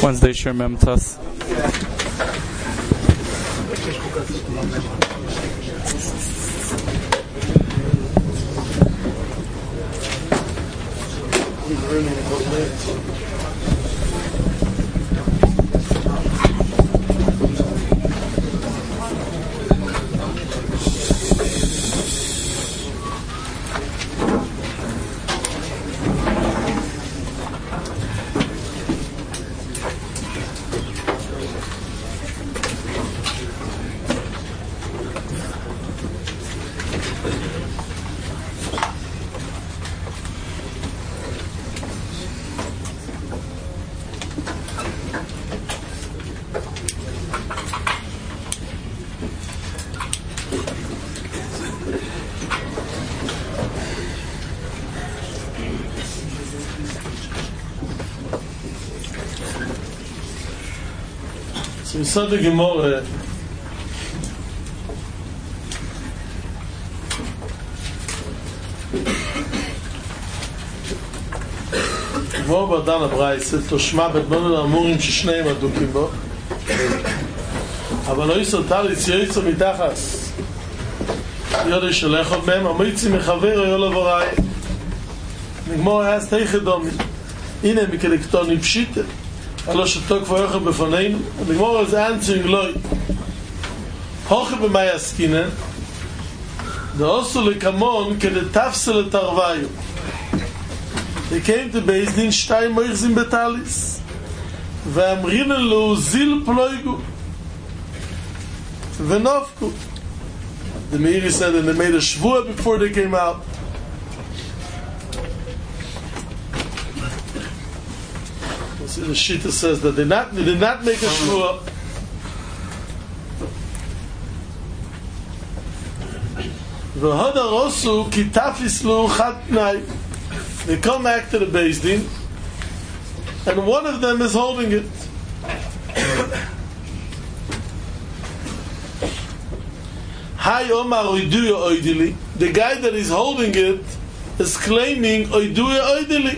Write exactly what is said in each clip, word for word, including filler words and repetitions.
Wednesday Shir Mem Tes. So we saw the Gemara Gemara בדן הברייסה תושמע בדמון האמורים ששניהם הדוקים בו אבל לא יסולטה ליציוצו מתחס יודי שולח עוד מהם המייצי מחבר או יולו וראי נגמור היה סתיכת דומי הנה מקלקטוני פשיטה אלא שתוק ואוכל בפנינו נגמור על זה answering לוי הוכה במה יסקינן דעשו לקמון כדי תפסל את הרוויו They came to Beis Din שתיים מויחזים בטליס ואמרינן לו זיל פלויגו ונופקו The Meiri said that they made a shvua before they came out See, the Shita says that they, not, they did not make a shvua V'hod harosu ki tafislu chat tnai They come back to the Beis Din and one of them is holding it. Hay Omar Oiduya Oidili. The guy that is holding it is claiming Oiduya Oidili.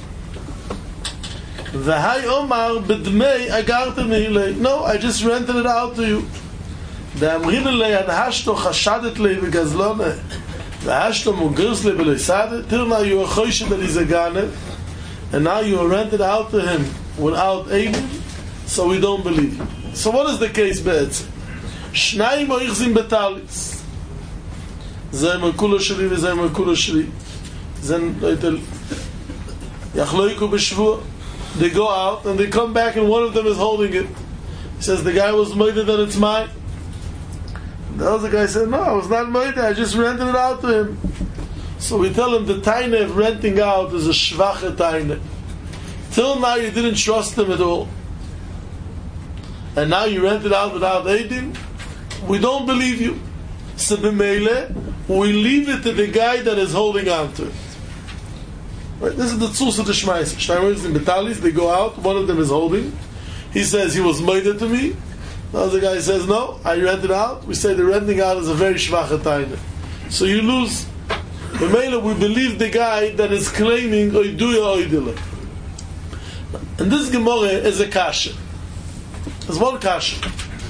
The Hay Omar B'dmei Agarta Nihilei. No, I just rented it out to you. The Amrinelei Adhashto Chashadet Lei V'Gazloneh. Till now you are choished that he's a Gane, and now you are rented out to him without aiding, so we don't believe you. So what is the case, Be'etzim? Shnayim oichzim betalis. Zeh merkulo sheli v'zeh merkulo sheli. Zeh yachloiku b'shvua. They go out and they come back and one of them is holding it. He says the guy was made that it's mine. The other guy said, no, I was not made. I just rented it out to him. So we tell him the taina of renting out is a shvache taina. Till now you didn't trust him at all. And now you rent it out without aiding. We don't believe you. So b'meile, we leave it to the guy that is holding on to it. Right? This is the tzus of the shmais. Shnayim in betalis, they go out, one of them is holding. He says he was made to me. The other guy says, no, I rent it out. We say the renting out is a very shvache taina. So you lose. The mailer, we believe the guy that is claiming oiduya oidila. And this Gemara is a kasha. There's one kasha.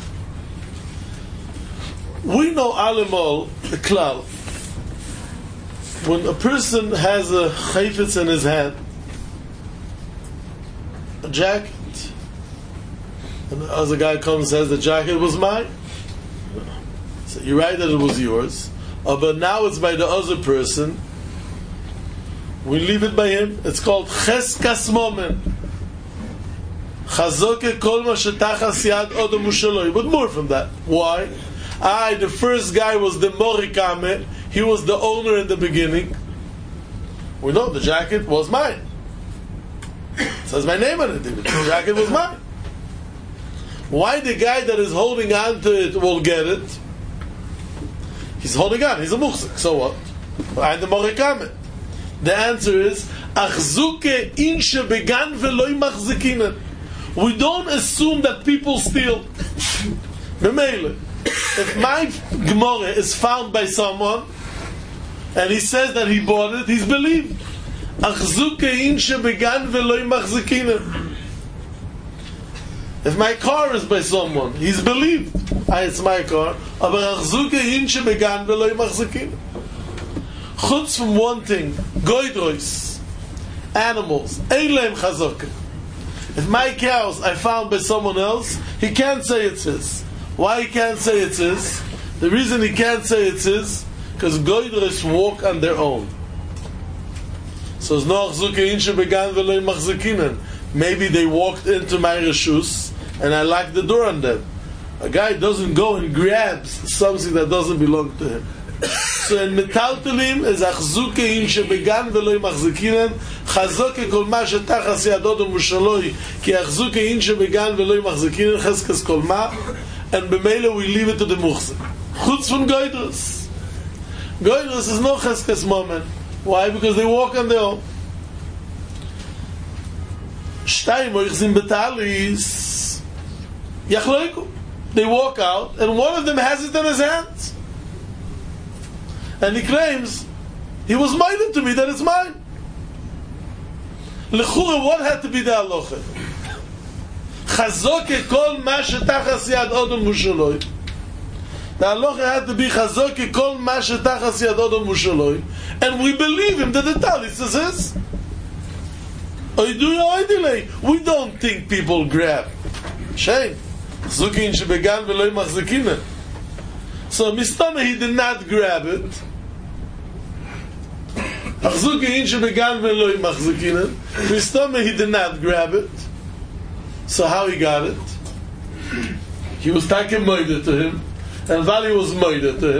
We know alemol, the klal. When a person has a chayfetz in his hand, a jacket, and the other guy comes and says the jacket was mine. So you write that it was yours. Oh, but now it's by the other person. We leave it by him. It's called cheskas momen. Chazoke kol ma shetachas yad odom ushaloi. But more from that. Why? I, the first guy was the morikame. He was the owner in the beginning. We know the jacket was mine. It says my name on it. The jacket was mine. Why the guy that is holding on to it will get it? He's holding on. He's a muhzik. So what? I'm the morikame. The answer is achzuke inshe began veloi machzikinen. We don't assume that people steal. Memele. If my gemara is found by someone and he says that he bought it, he's believed. Achzuke inshe began veloi machzikinen. If my car is by someone, he's believed, ah, it's my car. Aber achzuke hinshe began v'lo machzikin. Chutz from one thing, goydrois, animals, ein leim chazoke. If my cows I found by someone else, he can't say it's his. Why he can't say it's his? The reason he can't say it's his, because goydrois walk on their own. So it's no achzuke hinshe began v'lo machzikinen. Maybe they walked into my reshus and I locked the door on them. A guy doesn't go and grabs something that doesn't belong to him. So in metaltelim is achzuke in shebegan v'lo machzikinen chazoke kol ma shetachas yadod u'mushaloi ki achzuke in shebegan v'lo machzikinen cheskes kol ma, and b'meila we leave it to the muchzik. Chutz from goydros. Goydros is no cheskes moment. Why? Because they walk on their own. Shtayim oich zin betalis yachloiku. They walk out, and one of them has it in his hands. And he claims, he was minded to me that it's mine. L'chura, what had to be the halacha? Chazoke kol ma shetachas yad odom mushaloi. The halacha had to be chazoke kol ma shetachas yad odom mushaloi. And we believe him that the talis is his. We don't think people grab. Shame. Zukin shebegan v'lo machzikinen. So mistama he did not grab it. Zukin shebegan v'lo machzikinen. Mistama he did not grab it. So how he got it? He was taking moide to him, and Vali was moide to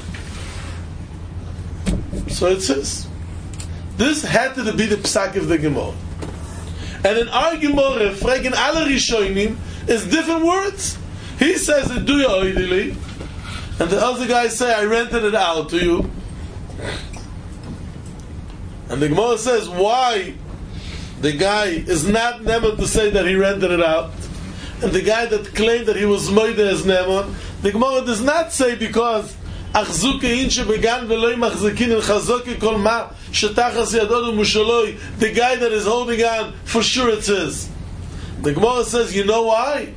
him. So it says, this had to be the psak of the Gemara. And in our Gemara, fragen alle Rishonim, is different words. He says it do you oidili, and the other guys say I rented it out to you. And the Gemara says why the guy is not neman to say that he rented it out, and the guy that claimed that he was moide is neman. The Gemara does not say because achzuke inshe began v'lo machzikin and chazoke kol ma shetachas yadod u'mushaloi. The guy that is holding on, for sure it's his. The Gemara says, you know why?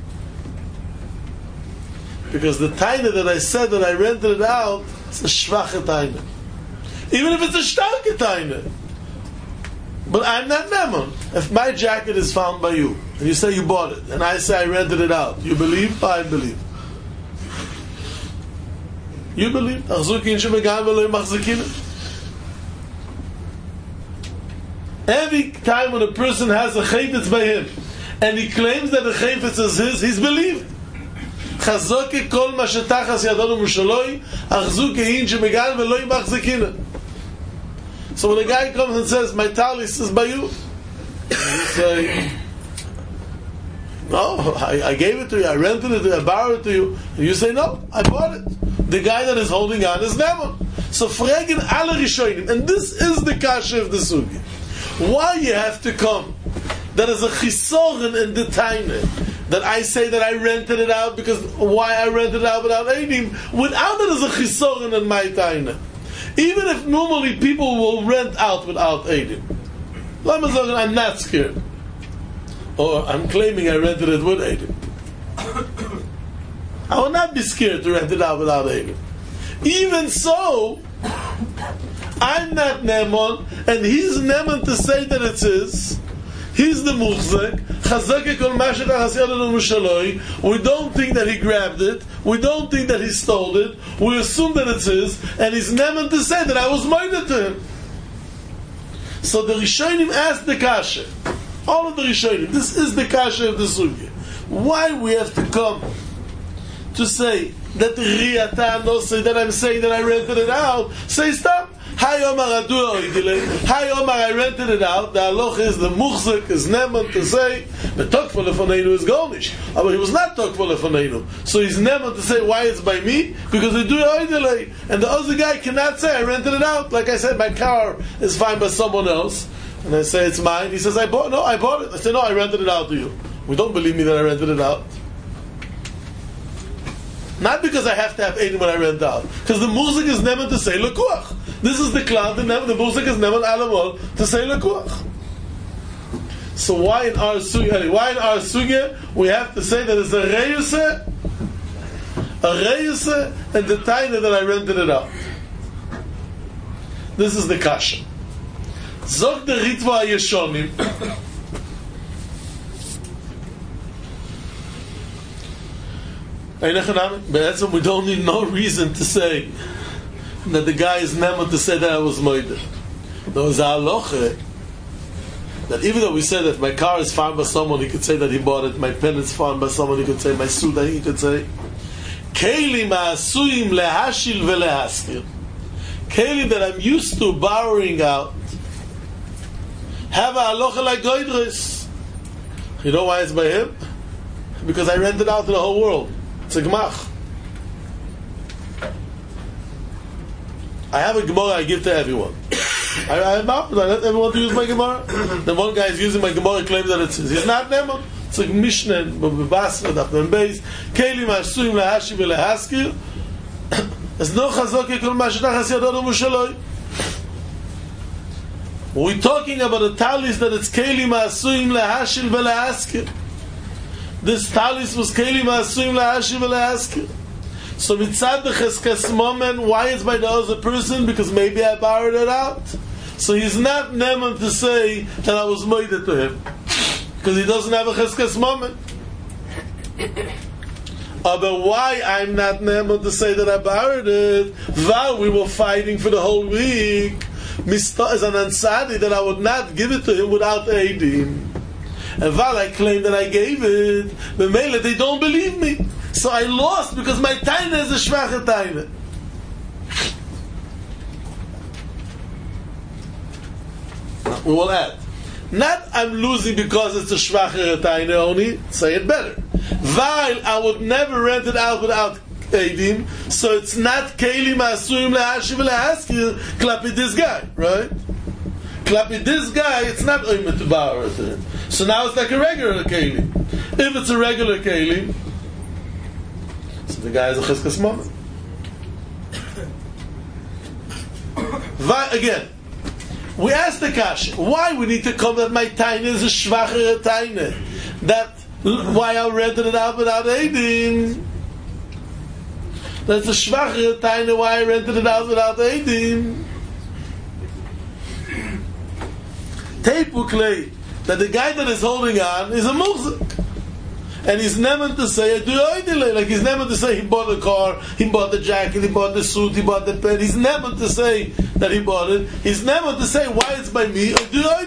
Because the taina that I said that I rented it out, it's a shvache taina. Even if it's a starke taina. But I'm not neman. If my jacket is found by you, and you say you bought it, and I say I rented it out, you believe? I believe. You believe? Every time when a person has a chayfetz by him, and he claims that the chayfetz is his, he's believed. Chazoke kol ma shetachas yadon u'mushaloi, achzuke hin shebegan v'lo machzikina. So when a guy comes and says, my talis is by you, you say, no, I, I gave it to you, I rented it to you, I borrowed it to you. And you say, no, I bought it. The guy that is holding on is neman. So fragen alle Rishonim, and this is the kasha of the sugi. Why you have to come? That is a chisoren in the taina. That I say that I rented it out because why I rented it out without eidim, without it is a chisoren in my taina. Even if normally people will rent out without eidim. I'm not scared. Or I'm claiming I rented it with eidim. I will not be scared to rent it out without eidim. Even so, I'm not Neman, and he's Neman to say that it's his. He's the Muchzek. We don't think that he grabbed it. We don't think that he stole it. We assume that it's his, and he's Neman to say that I was minded to him. So the Rishonim asked the Kasha. All of the Rishonim. This is the Kasha of the Sugya. Why we have to come to say that the Riyata no say that I'm saying that I rented it out? Say stop. Hi Omar Adu Oidile. Hi Omar, I rented it out. The halacha is the Muchzik is Neman to say the Tokfo Lefoneinu is Golnish. But he was not Tokfo Lefoneinu. So he's Neman to say why it's by me? Because they do Oidile. And the other guy cannot say I rented it out. Like I said, my car is fine by someone else. And I say it's mine. He says I bought no, I bought it. I say no, I rented it out to you. We don't believe me that I rented it out. Not because I have to have eidim when I rent out. Because the Muzik is never to say lekuach. This is the cloud, the, the Muzik is never alamol to say lekuach. So why in our sugya? Why in our sugya we have to say that it's a reyuse, a reyuse, and the taina that I rented it out? This is the kasha. Zog the Ritva Yeshonim. But we don't need no reason to say that the guy is never to say that I was moider. There was a halacha that even though we say that my car is found by someone, he could say that he bought it. My pen is found by someone, he could say. My suit, he could say. Kelim ha'asuyim lehashil velehaskir. Kelim that I'm used to borrowing out have a halacha like goydres. You know why it's by him? Because I rent it out to the whole world. It's a gemach. I have a gemara I give to everyone. I, I, I let everyone to use my gemara. Then one guy is using my gemara, claims that it's his. He's not Neman. It's like Mishnah, Babasra, Dafnan Beis. Kelim ha'asuyim lehashil velehaskir. There's no chazok kol ma shetachas yadonu mushaloi. We're talking about a talis that it's kelim ha'asuyim lehashil velehaskir. This talis was kelim ha'asuyim lehashil velehaskir. So mitzad the cheskas moment, why it's by the other person? Because maybe I borrowed it out. So he's not neman to say that I was moided to him, because he doesn't have a cheskas moment. But why I'm not neman to say that I borrowed it? While we were fighting for the whole week, Mista is an ansadi that I would not give it to him without aiding. And while I claim that I gave it, the mele they don't believe me. So I lost because my taina is a shvache taina. We will add. Not I'm losing because it's a shvache taina only, say it better. While I would never rent it out without Eidim, so it's not kelim ha'asuyim lehashiv lehaskir klapi this guy, right? Klapi this guy, it's not oimet to borrow to him. So now it's like a regular kelim. If it's a regular kelim, so the guy is a cheskas moment. Again, we asked the kasha, why we need to come that my taina is a shvacher taina? That why I rented it out without Eidim? That's a shvacher taina why I rented it out without Eidim. Teipu klei that the guy that is holding on is a muzik. And he's never to say, like he's never to say he bought the car, he bought the jacket, he bought the suit, he bought the pen. He's never to say that he bought it. He's never to say why it's by me. I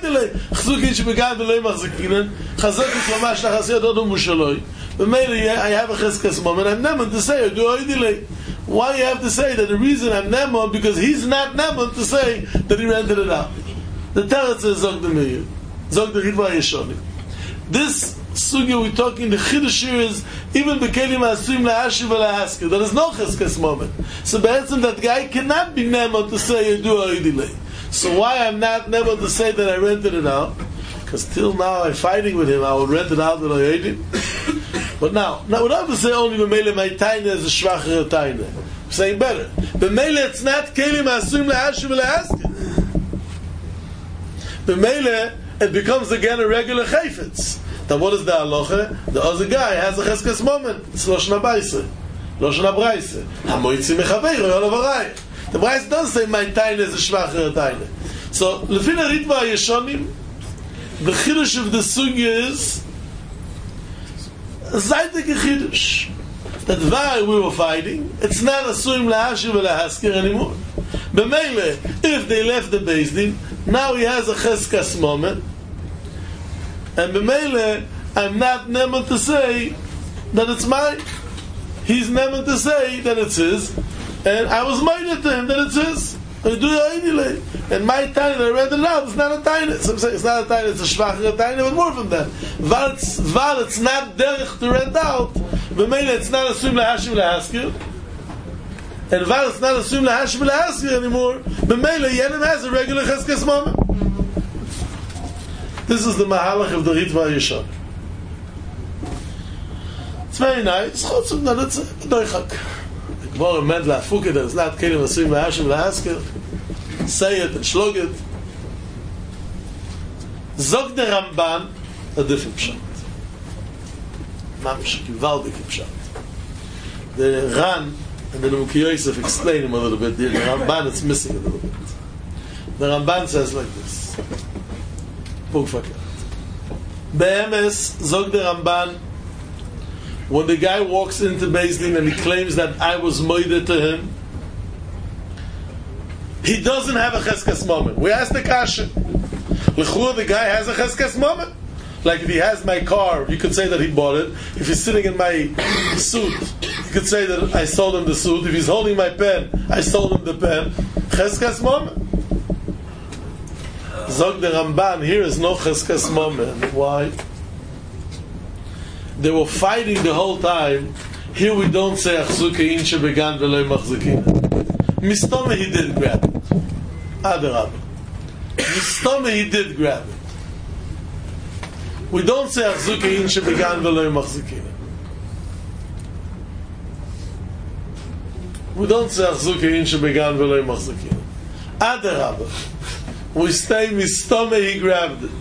have a cheskas moment. I'm never to say, why you have to say that the reason I'm never, because he's not never to say that he rented it out. The teretz is Zog the Meir, Zog the Ritva Yeshonim. This sugya we're talking, the chiddush is even bekelim ha'asuyim lehashiv velehaskir. There is no cheskas moment. So be'etzem that guy cannot be never to say yedu ha'idilei. So why I'm not never to say that I rented it out? Because till now I'm fighting with him. I would rent it out with ha'idilei. But now, now we don't have to say only b'meile my taina is a shvacher taina. I'm saying better. B'meile it's not kelim ha'asuyim lehashiv velehaskir. B'meile it becomes again a regular chayfetz. Then what is the halacha? The other guy has a cheskas moment. It's Loshon HaBaisa. Loshon HaBraisa. HaMoitzi mechaveiro yolav harayich. The Braisa does say my taina is a shvacher taina. So, lefi the Ritva Yeshonim, the chiddush of the sugya is a zaytik chiddush. That while we were fighting, it's not asuyim lehashiv velehaskir anymore. B'meile, if they left the Beis Din, now he has a cheskas moment. And b'meile, I'm not never to say that it's mine. He's never to say that it's his. And I was minded to him that it's his. And my tiny that I read it out, it's not a tiny. So I'm saying it's not a tiny, it's a shvacher tiny, but more from that. While it's, while it's not derech to rent out, b'meile it's not assumed lehashiv lehaskir. And while it's not assumed lehashiv lehaskir anymore, b'meile Yenim has a regular cheskas moment. This is the mahalach of the Ritva Yeshonim. It's very nice. It's not a doichak. The Gemara meant la'afuke that it's not kelim asuyim lehashiv lehaskir. Say it and shlog it. Zog the Ramban a different pshat. Mamish, Givaldik pshat. The Ran and the Nimukei Yosef explain him a little bit. The Ramban is missing a little bit. The Ramban says like this. Be'emes, zog the Ramban, when the guy walks into Beis Din and he claims that I was moided to him, he doesn't have a cheskes moment. We asked the kasha. L'chua, the guy has a cheskes moment. Like if he has my car, you could say that he bought it. If he's sitting in my suit, you could say that I sold him the suit. If he's holding my pen, I sold him the pen. Cheskes moment. Zog the Ramban, here is no cheskes moment. Why? They were fighting the whole time. Here we don't say achzuke inche began veloy machzikina. Mistome he did grab it. Adarab. Mistome he did grab it. We don't say achzuke inche began veloy machzikina. We don't say achzuke inche began veloy machzikina. Adarab. We stay mistome he grabbed it.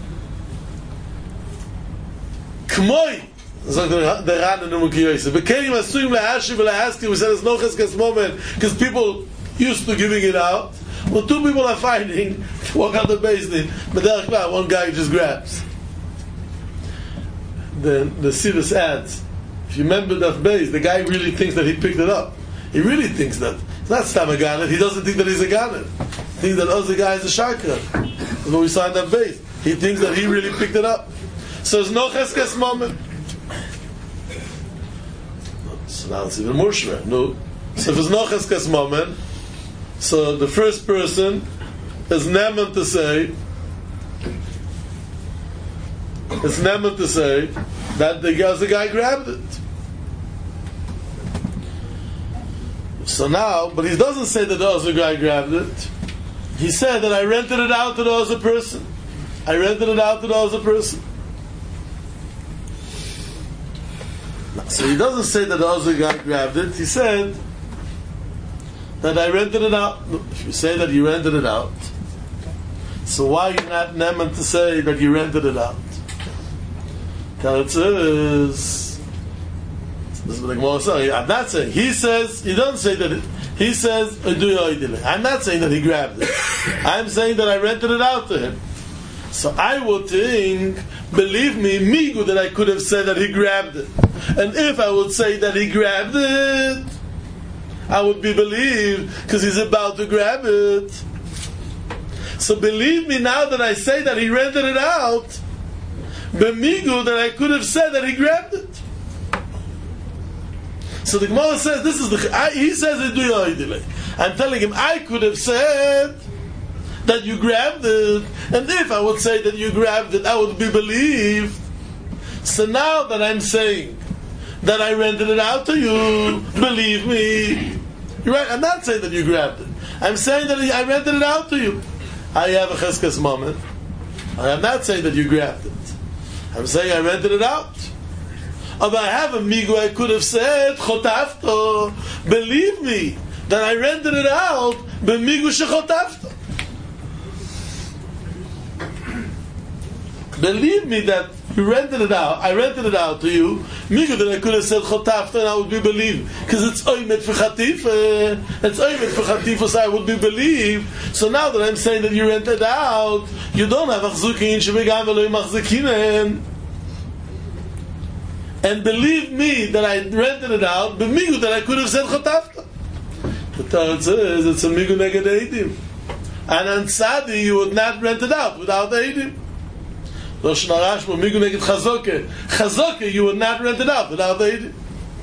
Kmoi, sagt the Ran and the Nimukei Yosef. Bekerim asuim le'ashiv le'aski. We said there's no cheskes moment because people used to giving it out. When two people are fighting, walk out the Beis Din, but there one guy just grabs. Then the Siddur adds, if you remember that base, the guy really thinks that he picked it up. He really thinks that. It's not Stam a Ganet. He doesn't think that he's a Ganet. He thinks that other guy is a Shakra. That's when we saw in that base. He thinks that he really picked it up. So there's no cheskes moment. So now it's even more shver. No. So if there's no cheskes moment, so the first person is neman to say, it's neman to say that the guy, the guy grabbed it. So now, but he doesn't say that the other guy grabbed it. He said that I rented it out to the other person. I rented it out to the other person. So he doesn't say that the other guy grabbed it. He said that I rented it out. If you say that you rented it out, so why are you not neman to say that you rented it out? Teretz is, this is what the Gemara says. I'm not saying. He says, he doesn't say that it, he says, I'm not saying that he grabbed it. I'm saying that I rented it out to him. So I would think, believe me, migu, that I could have said that he grabbed it. And if I would say that he grabbed it, I would be believed because he's about to grab it. So believe me now that I say that he rented it out, bemigu, that I could have said that he grabbed it. So the Gemara says, this is the, I, he says, I'm telling him, I could have said that you grabbed it, and if I would say that you grabbed it, I would be believed. So now that I'm saying that I rented it out to you, believe me. You're right, I'm not saying that you grabbed it. I'm saying that I rented it out to you. I have a cheskes moment. I am not saying that you grabbed it. I'm saying I rented it out. But I have a migu, I could have said, chotafto, believe me, that I rented it out, b'migu shechotafto. Believe me that you rented it out, I rented it out to you, migu, that I could have said chotafto, and I would be believed, because it's oimet for chatifa, it's oimet for chatifa, so I would be believed. So now that I'm saying that you rented it out, you don't have achzukin, shebegam v'lo machzikinen. And believe me that I rented it out, but migu that I could have said chotafta. The Torah says it's a migu neged eidim. And on tzadi you would not rent it out without eidim. Rosh Narashma migu neged chazoke. Chazoke you would not rent it out without eidim.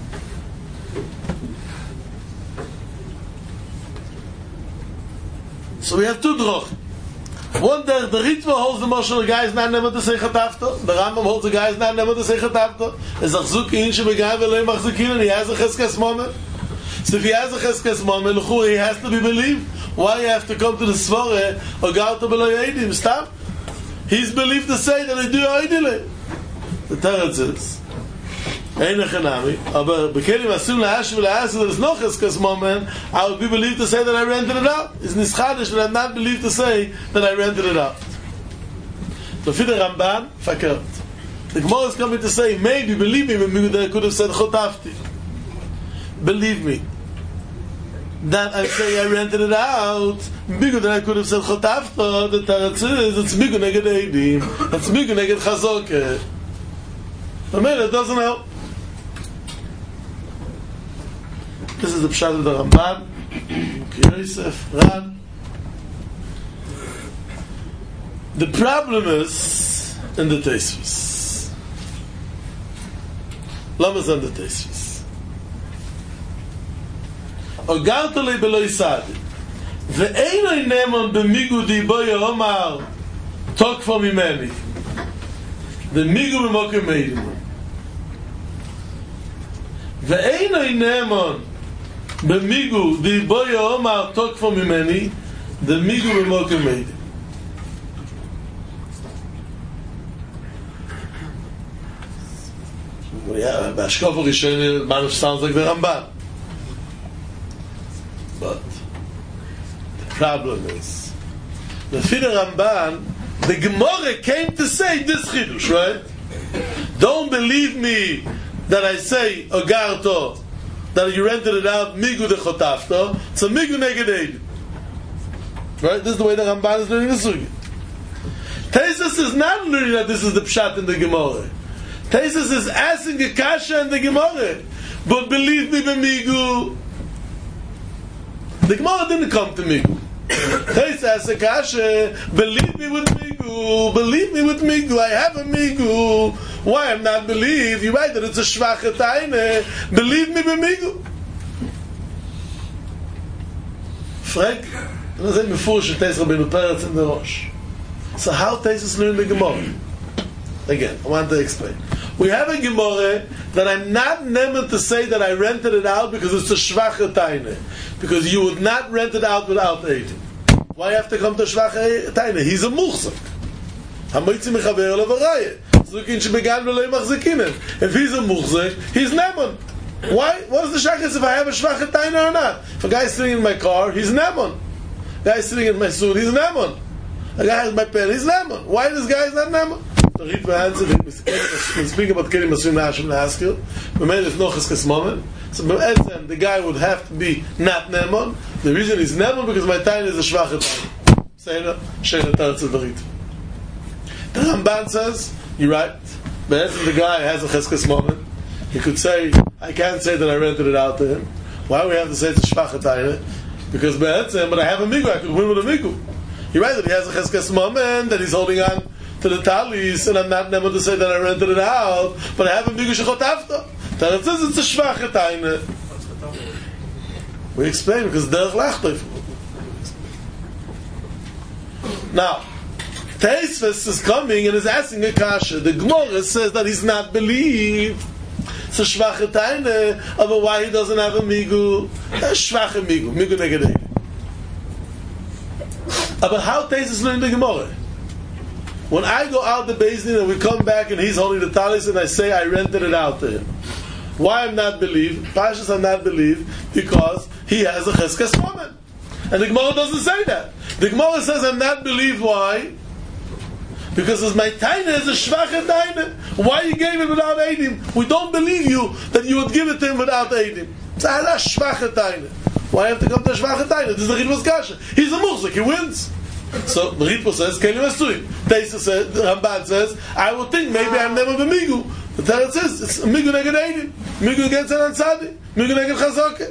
So we have two droch. One day the Ritva holds the Moshe, the guy is not never to say chatafta. The Rambam holds the guy is not never to say chatafta. Is achzuk in shebegai v'lei machzukin, and he has a cheskes moment. So if he has a cheskes moment, he has to be believed. Why you have to come to the Svore or go to B'loi Eidim? Stop. He's believed to say that he do Eidile. The Torah says, Ein echanami, aber bekerim asim la'ashiv la'asir, there's no cheskes moment, I would be believed to say that I rented it out. It's nischadish that I'm not believed to say that I rented it out. The Fide Ramban, verkehrt. The Gemara is coming to say, maybe, believe me, maybe they could have said Chotafti. Believe me. Then I say I rented it out. Bigger than I could have said Chotafta. The Teretz is, it's bigger neged Eidim. It's bigger neged Chazoke. I mean, it doesn't help. This is the Pshat of the Ramban. Yosef, Ran. The problem is in the Tosfos. Lamas on the Tosfos. Ogartole beloy sadi. Ve'eino nemon b'migu diboy omar tok for mimeni. The migu b'mokem meidim. Ve'eino nemon b'migu diboy omar tok for mimeni. The migu b'mokem meidim. Yeah, Bashkov Rishon, man sounds like the Ramban. But the problem is, the Fide Ramban, the Gemara came to say this chidush, right? Don't believe me that I say Ogarto, that you rented it out migu de chotafto. It's a migu neged Eidim. Right? This is the way the Ramban is learning the sugi. Taisus is not learning that this is the pshat in the Gemara. Taisus is asking a kasha in the Gemara. But believe me, b'migu. The Gemara didn't come to me. Taisus asks a kasha, believe me with migu. Believe me with migu. I have a migu. Why I'm not believe? You're right that it's a shvacha taine. Believe me b'migu. Frank, I don't say mefurish Taisus Rabbeinu Peretz in the Rosh. So how Taisus learned the Gemara? Again, I want to explain. We have a Gemara that I'm not never to say that I rented it out because it's a shvacha taine. Because you would not rent it out without Eidim. Why have to come to shvacha taine? He's a muchzak. Hamoitzi mechaber levarayeh. Zukin shebegan v'lo machzekinen. If he's a muchzak, he's nemon. Why? What is the shachas if I have a shvacha taine or not? If a guy is sitting in my car, he's nemon. A guy is sitting in my suit, he's nemon. A guy has my pen, he's nemon. Why this guy is not nemon? The Ritva answered, we speak about Kelim Asuim La'Hashem La'Haskil. We made it no cheskes moment. So the guy would have to be not Nemon. The reason he's Nemon because my time is a shvacha time. Say no, Sheina Taretz of the Ritva. The Ramban says, you're right. But the guy has a cheskes moment. He could say, I can't say that I rented it out to him. Why do we have to say it's a shvacha time? Because but I have a migu, I could win with a migu. You're right that he has a cheskes moment, that he's holding on to the talis, and I'm not able to say that I rented it out, but I have a migu shechotafta. That says it's a shvacha taine. We explain because derech lachtoif. Now, Tosfos is coming and is asking a kasha. The Gemara says that he's not believed. It's a shvacha taine, but why he doesn't have a migu? A shvacha migu, migu negedei. But how Tosfos learned the Gemara? When I go out the Beis Din and we come back and he's holding the talis and I say I rented it out to him. Why I'm not believed? Pashas I'm not believed because he has a cheskes moment. And the Gemara doesn't say that. The Gemara says I'm not believed. Why? Because as my taina is a shvacha taina. Why you gave it without Eidim? We don't believe you that you would give it to him without Eidim. It's a shvacha taina. Why have to come to shvacha taina? This is the Ritva's kasha. He's a muchzik. He wins. So the Ritva says, Kelim Asuim. Tosfos says, the Ramban says, I would think maybe I'm never b'migu. The Teretz says, it's migu neged Eidim. Migu against an Ansadi. Migu neged Chazoke.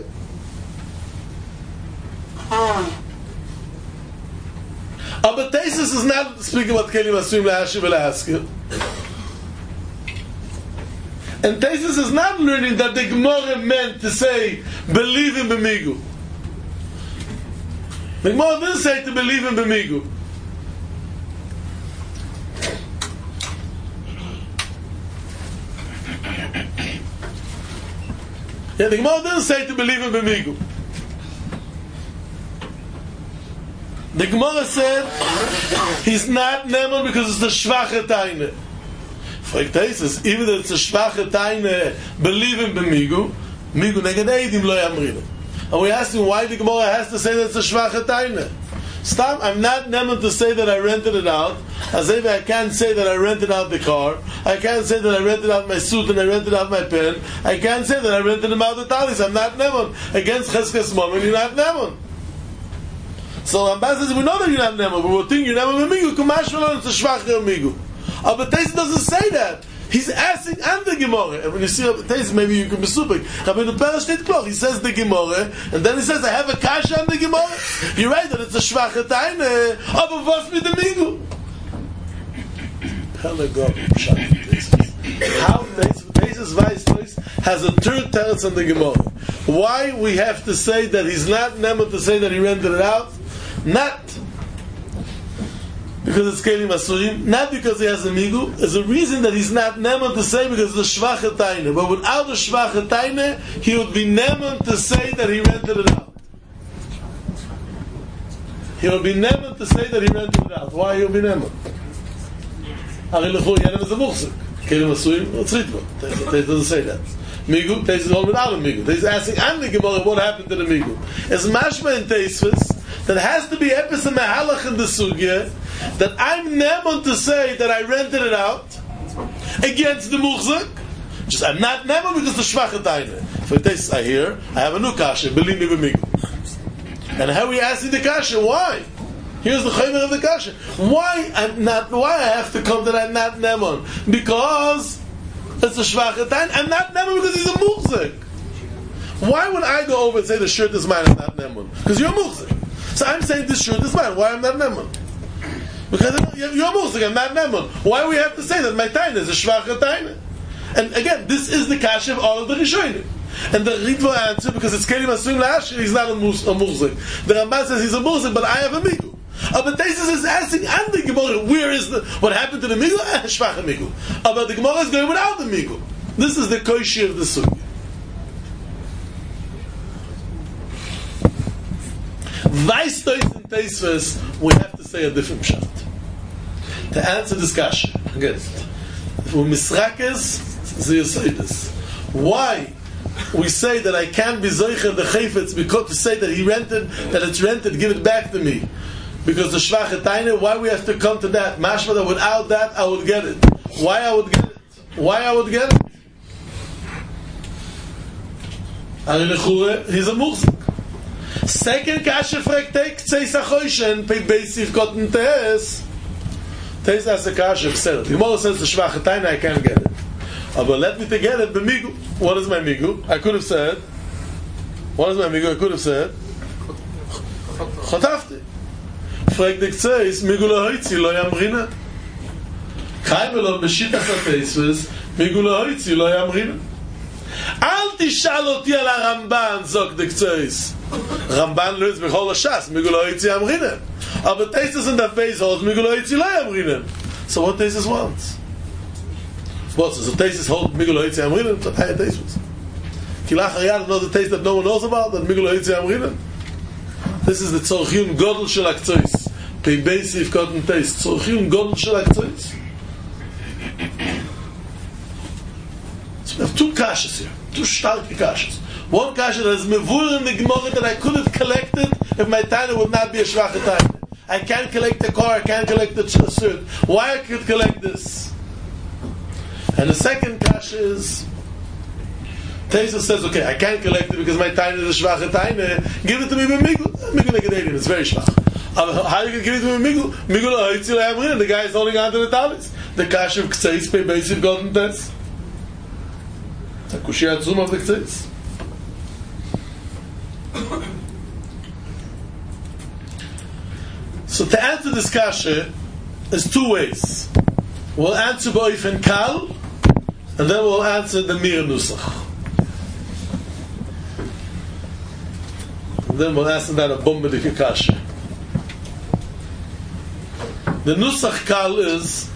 Oh, but Tosfos is not speaking about Kelim Asuim La'Hashiv La'Haskil. And Tosfos is not learning that the Gemara meant to say, believe in b'migu. The Gemara didn't say to believe in b'migu. Yeah, the Gemara didn't say to believe in b'migu. The Gemara said he's not Nemon because it's the shvacha taine. Fragt Tosfos, even though it's a shvacha taine, believe in b'migu, migu neged Eidim lo yamrinu. And we asked him why the Gemara has to say that it's a shvacha taine. Stop. I'm not nemen to say that I rented it out. As if I can't say that I rented out the car. I can't say that I rented out my suit and I rented out my pen. I can't say that I rented them out the talis. I'm not nemen. Against Cheskes Momen, you're not nemen. So Rambam says, we know that you're not nemen, but we're thinking you're nemen b'migu. Kumash v'lon, it's a shvacher migu. Oh, but Teis doesn't say that. He's asking and the Gemara. And when you see Teis, maybe you can be super. Rabbeinu Peres steht klar. He says the Gemara, and then he says, I have a kasha on the Gemara. You're right that it's a shvacher taine. Oh, but what's with the migu? How Tesis Weiss has a third teretz on the Gemara. Why we have to say that he's not nemen to say that he rented it out? Not because it's kelim asurim, not because he has a migu. There's a reason that he's not nemen to say because the shvacher taine. But without the shvacher taine, he would be nemen to say that he rented it out. He would be nemen to say that he rented it out. Why he would be nemen? Ari lechu yenem is a muchzik. Kelim asurim, what's it? They doesn't say that. Migu, Teis is all without a migu. He's asking and the Gemara what happened to the migu. It's mashma in Teisvis that has to be epis and mehalach in the sugya that I'm nemen to say that I rented it out against the muchzik. Just I'm not nemen because the shvacher taine. For Teis I hear I have a new kasha. Believe me, b'migu. And how are we asking the kasha? Why? Here's the chaymer of the kasha. Why I'm not? Why I have to come that I'm not nemen? Because it's a shvacher taine. I'm not nemen because he's a muchzik. Why would I go over and say the shirt is mine? I'm not nemen because you're a muchzik. So I'm saying this shirt is mine. Why I'm not nemen? Because you're a muchzik. I'm not nemen. Why do we have to say that my taine is a shvacher taine? And again, this is the kasha of all of the rishonim. And the Ritva answer because it's kelim asurim la'ashir. He's not a muchzik. The Rambam says he's a muchzik, but I have a migu. Uh, but Tesis is asking and the Gemara, where is the what happened to the migu? Ah, shvacher migu. Uh, but the Gemara is going without the migu. This is the koshi of the sugya. Vice Tois and Teisves, we have to say a different pshat. To answer this kasha, again, when misrakes, they say this. Why we say that I can't be zoicher the chayfetz because to say that he rented, that it's rented, give it back to me. Because the shvacher taine, why we have to come to that? Mashma that without that I would get it. Why I would get it? Why I would get it? He's a muchzik. Second kasha fragt take tzeis achoyshen pei beisif gotten tes. Tes as a kasha said. The Gemara says the shvacher taine I can't get it. Oh, but let me to get it. B'migu. What is my migu? I could have said. What is my migu? I could have said. Chotafti. Fragt the tzeis migu lahoitzi lo yamrina. Chai velo b'shitach hateisves migu lahoitzi lo yamrina. Al tishal oti al Ramban zok the tzeis. Ramban learns b'chol hashas migu lahoitzi yamrina. Aber Teisves in the face holds migu lahoitzi lo yamrina. So what Teisves wants? What? So Teisves hold migu lahoitzi yamrina? So I Teisves. Kilach Ariyad knows the taste that no one knows about, that migu lahoitzi yamrina. This is the tzorchim godel shel aktzos. Pei beisif cotton taste. Tzorchim godel shel aktzos. So we have two kashas here. Two starke kashas. One kasha that is mevur in the Gemara that I could have collected if my taina would not be a shvacher taina. I can't collect the car, I can't collect the shirt. Why I could collect this? And the second kasha is Teisves says, okay, I can't collect it because my taina is a shvacher taina. Give it to me with migu. Migu negadelim, it's very shvach. How are you going to give it to me migu? Migu lahoitzi lo yamrina. The guy is holding on to the talis. The kasha of k'tzeis pei beisif golden test. It's a kushia tzum of the k'tzeis. So to answer this kasha is two ways. We'll answer b'oifen kal, and then we'll answer the mir nusach. And then we'll answer that a bombadika kasha. The nusach kal is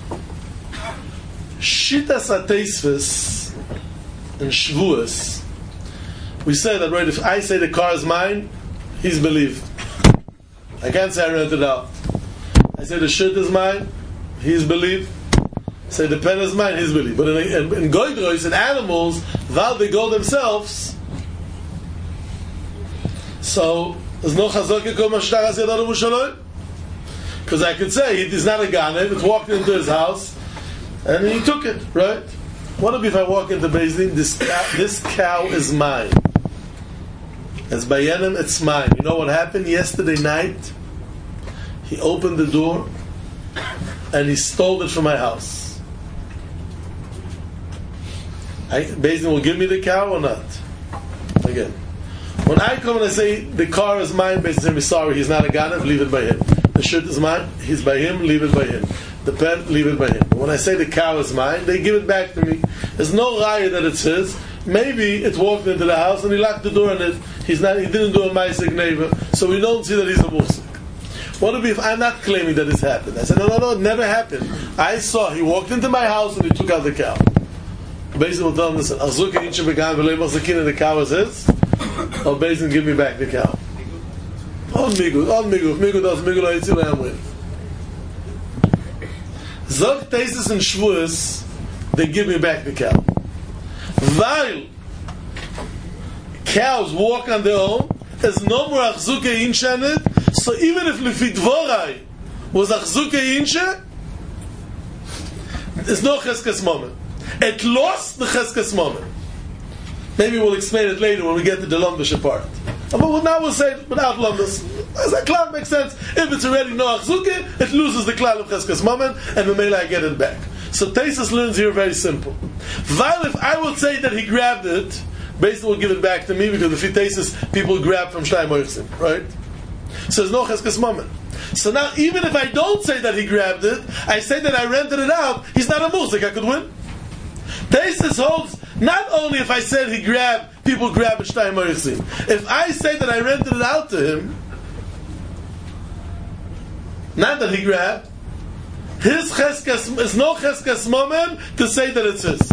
shitas hateisves and shvuas. We say that, right, if I say the car is mine, he's believed. I can't say I rented it out. I say the shirt is mine, he's believed. Say the pen is mine, he's believed. But in, in, in goydrois, in animals, while they go themselves, so there's no chazak kol mashtar as yadanu mushaloi. Because I could say he's not a ganev, it's walked into his house, and he took it, right? What if I walk into Beis Din, this cow, this cow is mine. It's bayanim, it's mine. You know what happened yesterday night? He opened the door, and he stole it from my house. I, Beis Din will give me the cow or not? Again. When I come and I say, the car is mine, Beis Din say, sorry, he's not a ganev, leave it by him. The shirt is mine, he's by him, leave it by him. The pen, leave it by him. But when I say the cow is mine, they give it back to me. There's no raya that it's his. Maybe it walked into the house and he locked the door on it. He's not. He didn't do a ma'aseh neighbor, so we don't see that he's a musik. What would be if I'm not claiming that this happened? I said, no, no, no, it never happened. I saw he walked into my house and he took out the cow. Basically, we'll tell him, listen, Azuka incha began v'lei machzakin, and the cow is his. Or basically, give me back the cow. On migu, on migu. If migu does migu, I see what I'm with. Zog Teisus and Shvuas, they give me back the cow. While cows walk on their own, there's no more achzuke insha in it. So even if Lefi Dvorai was achzuke insha, there's no cheskes moment. It lost the cheskes moment. Maybe we'll explain it later when we get to the Lumbish part. But now we'll say it without Lumbish. As a klal makes sense. If it's already no achzuke, it loses the klal of cheskes moment, and the mele I get it back. So Teisus learns here very simple. While if I would say that he grabbed it, basically will give it back to me, because if he Teisus, people grab from Shnai Moichsim, right? So there's no cheskes moment. So now, even if I don't say that he grabbed it, I say that I rented it out, he's not a muzik, I could win. Teisus holds, not only if I said he grabbed, people grab at Shnai Moichsim. If I say that I rented it out to him, not that he grabbed, his cheskes is no cheskes moment to say that it's his.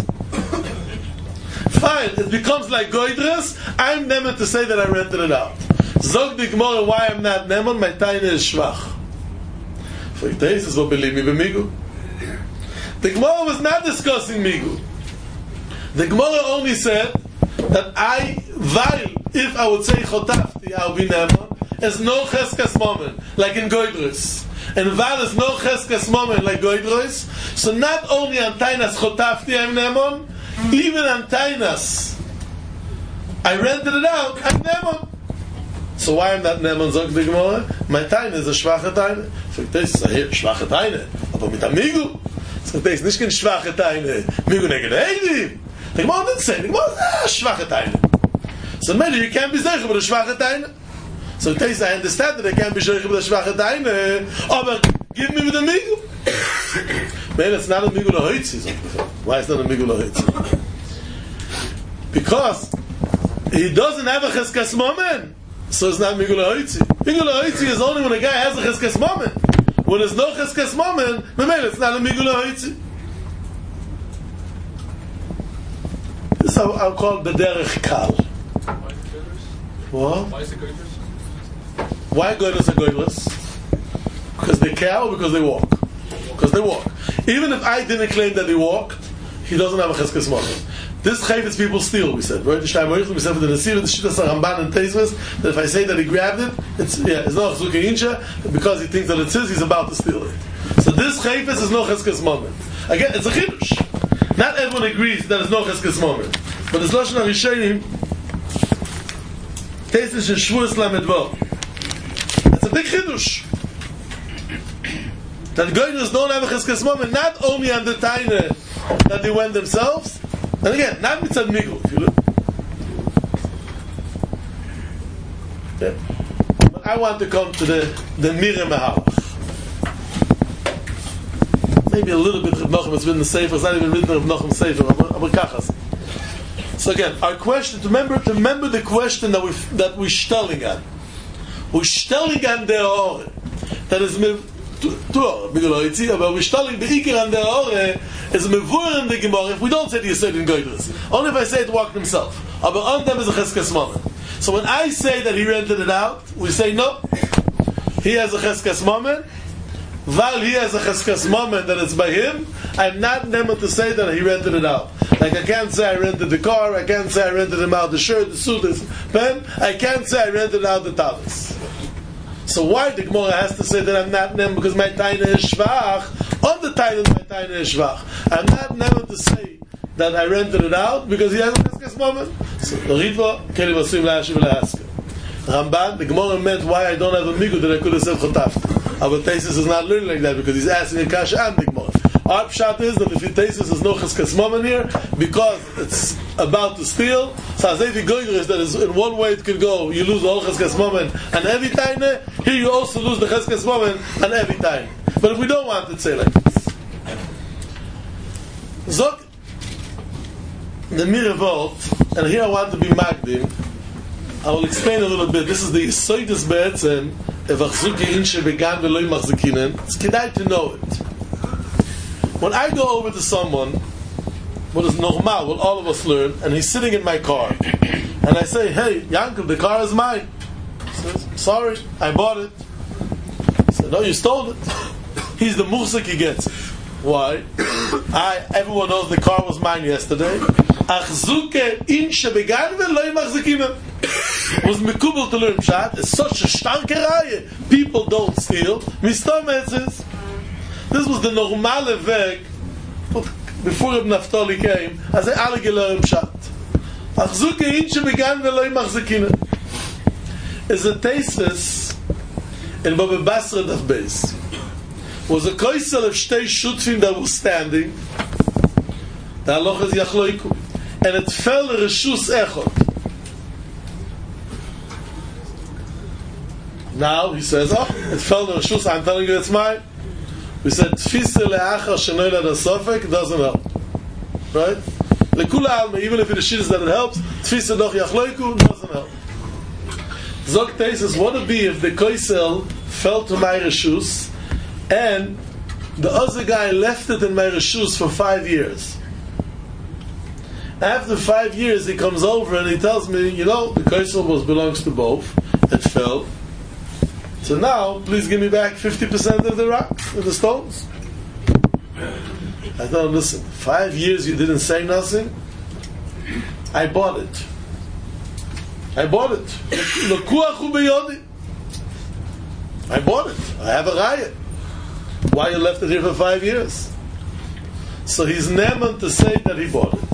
Fine, it becomes like goydres. I'm nemen to say that I rented it out. Zog the Gemara why I'm not nemen. My taina is shvach. For Teisus will believe me b'migu. The Gemara was not discussing migu. The Gemara only said that I, while if I would say chotafti, I'll be nemen. There's no cheskes moment like in goydres. And while there's no cheskes moment like goydres, so not only on tainas chotafti I'm nemen, even on tainas I rented it out, I'm nemen. So why I'm not nemen, zog the Gemara? My taina is a schwache taina. So Teisus is a schwache taina, aber mit amigu. So Teisus nicht kein schwache taina. Migu neged heidim. The Gemara didn't say, the Gemara ah, schwache taina. So maybe you can't be zeicher with a schwache taina. So Teisus, I understand that I can't be zeicher with a schwache taina, aber give me with a migu. Man, it's not a migu lahoitzi. Why is it not a migu lahoitzi? Because he doesn't have a cheskes moment. So it's not migu lahoitzi. Migu lahoitzi is only when a guy has a cheskes moment. When there's no cheskes moment, man, it's not a migu lahoitzi. This is how I'll call the derech kal. What? Why is it goyders? Why goyders are goyders? Because they cow or because they walk? Because they walk. Even if I didn't claim that he walked, he doesn't have a cheskes moment. This chayvitz people steal, we said. Right? We said for the Nesivah, the Shittas Ramban and Teisus, that if I say that he grabbed it, it's yeah, it's not chzuke insha, because he thinks that it's his, he's about to steal it. So this chayvitz is no cheskes moment. Again, it's a chidush. Not everyone agrees that it's no cheskes moment. But it's Lashon HaRishonim, Teisus and Shvuas Lamed Vav. It's a big chidush. That goyders don't have a cheskes moment, not only on the taina that they went themselves, and again, not mitzad migu, if you look. Yeah. But I want to come to the the Mireh Mahalach. Maybe a little bit of Nochem, it's written in the Sefer, it's not even written in Nochem Sefer, but kachas. So again, our question, to remember, to remember the question that we that we're stelling on. We're stelling on the Ore. That is Tu, but we're stalling the Iker and the Ore is a mevur in the Gemara if we don't say the Yisod in Goydres. Only if I say it walked himself. But on them is a cheskes moment. So when I say that he rented it out, we say no. He has a cheskes moment. While he has a cheskes moment that it's by him, I'm not able to say that he rented it out. Like I can't say I rented the car, I can't say I rented him out the shirt, the suit, the pen. I can't say I rented out the talis. So why the Gemara has to say that I'm not nem because my taina is shvach? On the taina, my taina is shvach. I'm not nem to say that I rented it out because he has a cheskes moment. So the Ritva, Keli Vasim La'ashiv La'asker. Ramban, the Gemara meant why I don't have a migu that I could have said chotafti. Our thesis is not learning like that because he's asking a kasha and the Gemara. Our pshat is that if your thesis is no cheskes moment here because it's about to steal, so as if the goyger is that is in one way it could go, you lose the whole cheskes moment and every time, here you also lose the cheskes moment and every time. But if we don't want it, say like this. Zok, the Miravolt, and here I want to be magdim, I will explain a little bit. This is the Yisoidus Be'etzem, Evachzuki Inshe Began Ve'loi Machzikinen. It's kedai to know it. When I go over to someone, what is normal, what all of us learn, and he's sitting in my car, and I say, hey, Yankov, the car is mine. He says, sorry, I bought it. I said, no, you stole it. He's the muhsik, he gets it. Why? I, everyone knows the car was mine yesterday. Achzuke inshe began ve'loi machzikinen. Was mikubel to learn pshat. It's such a starke Reihe. People don't steal. Mistometzes. This was the normale weg before Ibn Naftali came, as they alle gelernt pshat. Achzuke inshe began ve'loi machzikinen is a thesis in Baba Basra Daf Beis. Was a koisel of shtei shutfim that was standing. The halacha is yachloiku, and it fell reshus echot. Now he says, oh, it fell to reshus. I'm telling you, it's mine. We said tfisa leachar shenoy lad asofek doesn't help, right? Lekula alma, even if it is shittas that it helps, tfisa doch yachloiku doesn't help. Zok tesis, what would be if the koisel fell to my reshus? And the other guy left it in my reshus for five years. After five years, he comes over and he tells me, you know, the koisel was belongs to both. It fell. So now, please give me back fifty percent of the rocks, of the stones. I thought, listen, five years you didn't say nothing? I bought it. I bought it. I bought it. I have a riot. Why you left it here for five years? So he's never to say that he bought it.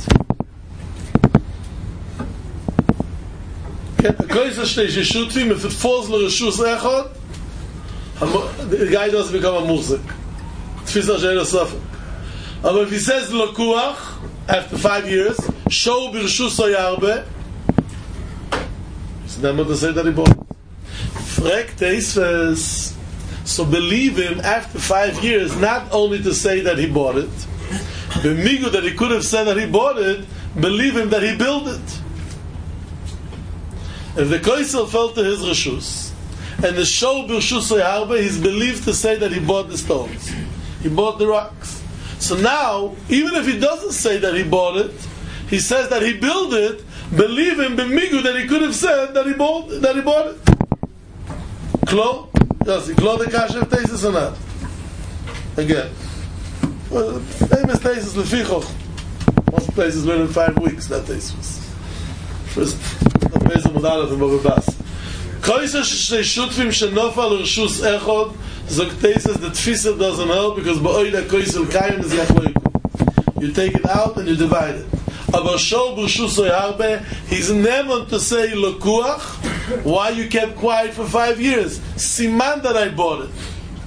If it falls to Reshus Echad, the guy doesn't become a muzik. But if he says Lokuach after five years, show Birshus Oyarbe, he's never to say that he bought it. Frek Teisves. So believe him after five years, not only to say that he bought it, the migu that he could have said that he bought it, believe him that he built it. If the koisel fell to his reshus, and the show b'reshus harbe, he's believed to say that he bought the stones, he bought the rocks. So now, even if he doesn't say that he bought it, he says that he built it. Believe him, b'migu that he could have said that he bought that he bought it. Klo. Yes, you close the kasha of thesis or not? Again. Well, famous thesis, Lefichoch. Most places learn in five weeks, that thesis. First, the Beis HaModalef in Baba Bas. Koisa shei shutfim shenofal reshus echod, zok thesis, the tfisa doesn't help, because ba'oida koisel kayim is yachloiku. You take it out and you divide it. Aber shol b'reshus oyarbe, he's never to say lokuach. Why you kept quiet for five years? Siman that I bought it.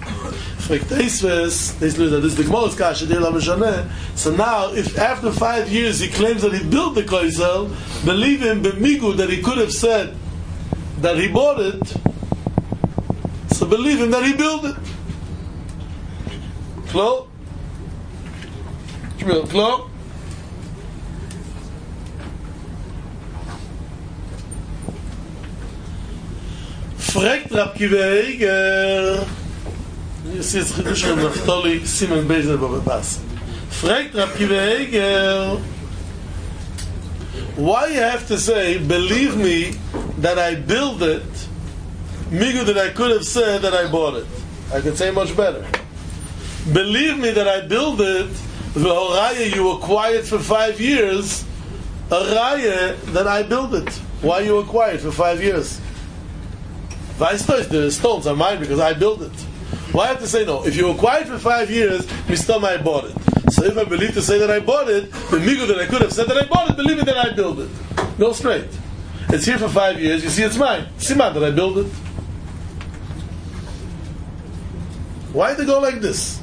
So now, if after five years he claims that he built the koisel, believe him, b'migu, that he could have said that he bought it. So believe him that he built it. Klo? Klo? Fragt Rab Kiva Eiger, you see it's Chidush of Naftali, Simon Bezer Baba Bas. Fragt Rab Kiva Eiger, why you have to say, believe me that I built it, migu that I could have said that I bought it. I could say much better. Believe me that I built it, v'horaya, you were quiet for five years, a raya that I built it. Why you were quiet for five years? The stones are mine because I built it. Why have to say no? If you acquired for five years, Mistama, I bought it. So if I believe to say that I bought it, the migu that I could have said that I bought it, believe me that I built it. Go straight. It's here for five years, you see it's mine. Siman that I built it. Why did they go like this?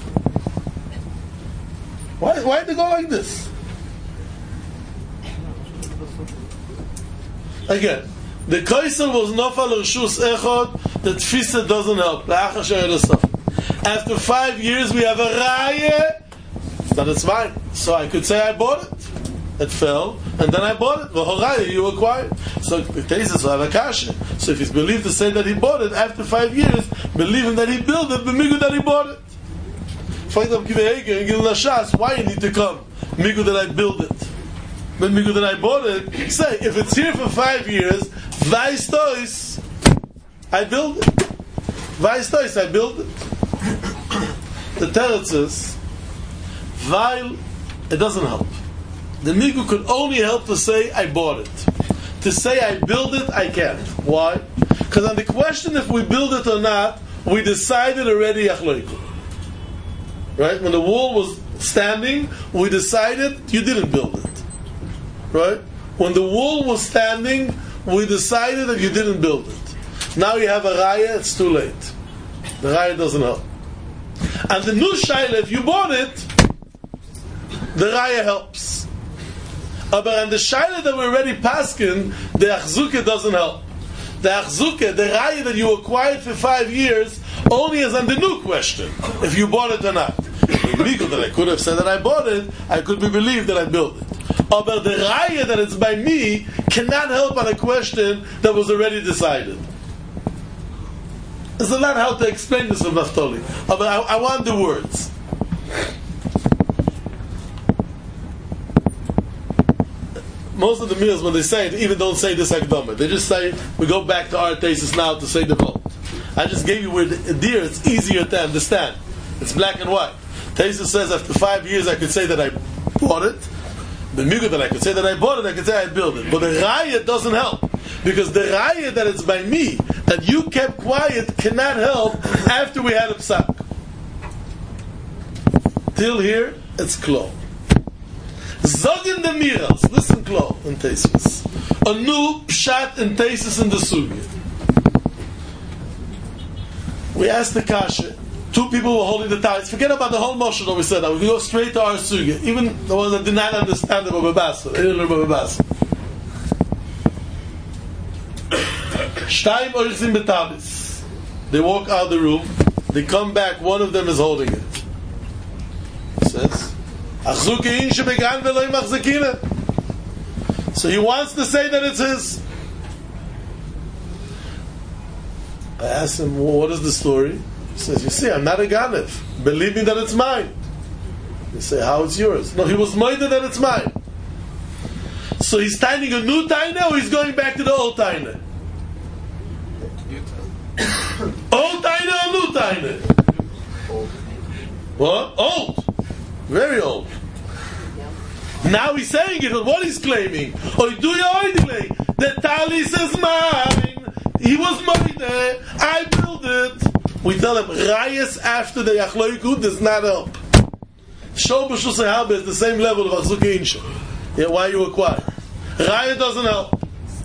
Why, why did they go like this? Again, the Kaisel was nofal reshus echad. The tfisa doesn't help. After five years, we have a raya that it's mine. So I could say I bought it. It fell, and then I bought it. V'horaya, you acquired. So the thesis will have a kasha. So if he's believed to say that he bought it after five years, believing that he built it, b'migu that he bought it. Why you need to come? Migu that I built it. But migu that I bought it, say, if it's here for five years, Vais tois, I build it. Vais tois, I build it. The teretz is, while it doesn't help. The migu could only help to say, I bought it. To say, I build it, I can't. Why? Because on the question if we build it or not, we decided already achloiku. Right? When the wall was standing, we decided you didn't build it. Right? When the wall was standing, we decided that you didn't build it. Now you have a raya, it's too late. The raya doesn't help. And the new shaila, if you bought it, the raya helps. But on the shaila that we're already paskin, the achzuke doesn't help. The achzuke, the raya that you acquired for five years, only is on the new question, if you bought it or not. Legal that I could have said that I bought it, I could be believed that I built it. But the raya that it's by me cannot help on a question that was already decided. There's a lot how to explain this of Naftali. But I, I want the words. Most of the meals, when they say it, even don't say this akdama. They just say, we go back to our thesis now to say the vote. I just gave you where the dear, it's easier to understand. It's black and white. Tesis says after five years I could say that I bought it. The migu that I could say that I bought it, I could say I built it. But the raya doesn't help. Because the raya that it's by me, that you kept quiet, cannot help after we had a psak. Till here, it's klo. Zogin the miras, listen klo in Tesis. A new pshat in Tesis in the sugi. We asked the kasha. Two people were holding the talis. Forget about the whole motion that we said. Now we can go straight to our sugi. Even the ones that did not understand the Baba Basra. They didn't learn Baba Basra. Shtayim oichzim betalis. They walk out of the room. They come back. One of them is holding it. It says, Achzuki in shebegan veloy machzekina. So he wants to say that it's his. I asked him, well, what is the story? He says, you see, I'm not a ganev. Believe me that it's mine. You say, how it's yours? No, he was moided that it's mine. So he's tying a new taina or he's going back to the old taina? Old taina or new taina? What? Old. Very old. Now he's saying it, but what he's claiming? The talis is mine. He was moided. I built it. We tell him, rayas after the yachloiku does not help. Shol b'shus ha'halbe is the same level of achzuki insha. Yeah, why you acquire? Raya doesn't help.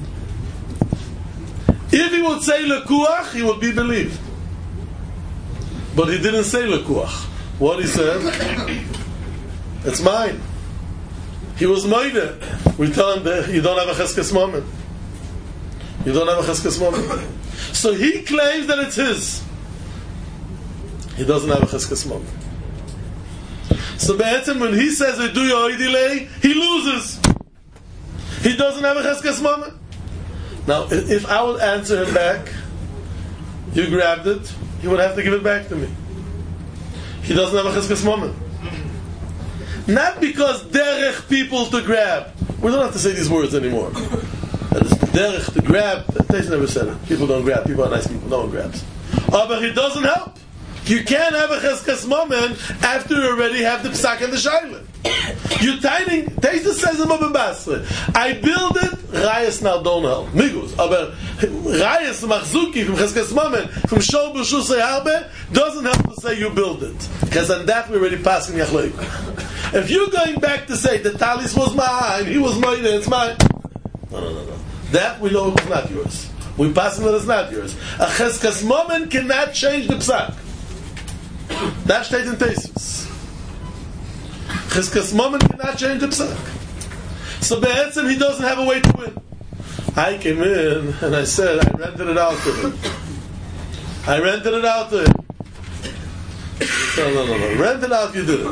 If he would say lekuach, he would be believed. But he didn't say lekuach. What he said? It's mine. He was moide. We tell him that you don't have a cheskes moment. You don't have a cheskes moment. So he claims that it's his. He doesn't have a cheskes moment. So be'etzem, when he says do your delay, he loses. He doesn't have a cheskes moment. Now, if I would answer him back, you grabbed it, he would have to give it back to me. He doesn't have a cheskes moment. Not because derech people to grab. We don't have to say these words anymore. That is derech to grab. Taisa never said it. People don't grab. People are nice people. No one grabs. Oh, but it doesn't help. You can't have a cheskes moment after you already have the psak and the shayla. You're tithing. Taisa says in Baba Basra, I build it. Rayas now don't help. Migus, but Rayas Machzuki from Cheskas Mamen from Shor B'Shusay Harbe doesn't help to say you build it, because on that we're already passing Yachleik. If you're going back to say the talis was mine, he was mine, it's mine. No, no, no, no. That we know it's not yours. We're passing that it's not yours. A Cheskas Mamen cannot change the psak. That steht in Tesis. Cheskas Mamen cannot change the psak. So Be'etzim, he doesn't have a way to win. I came in and I said, I rented it out to him. I rented it out to him. No, no, no, no. Rent it out, you didn't.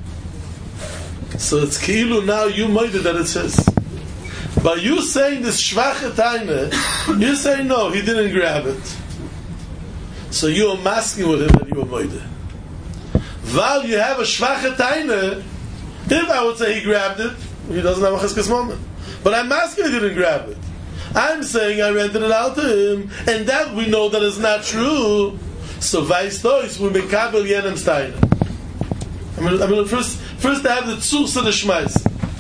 So it's Ki'ilu, now you made it that it's his. But you saying this Shvache Taine, you say no, he didn't grab it. So you are masking with him that you were made it. While you have a Shvache Taine, if I would say he grabbed it, he doesn't have a Cheskas Moment. But I'm asking he didn't grab it. I'm saying I rented it out to him, and that we know that is not true. So Vais Dois, we make Kabel Yenem Stein. I mean, I mean first, first I have the Tzurs of the Shmais.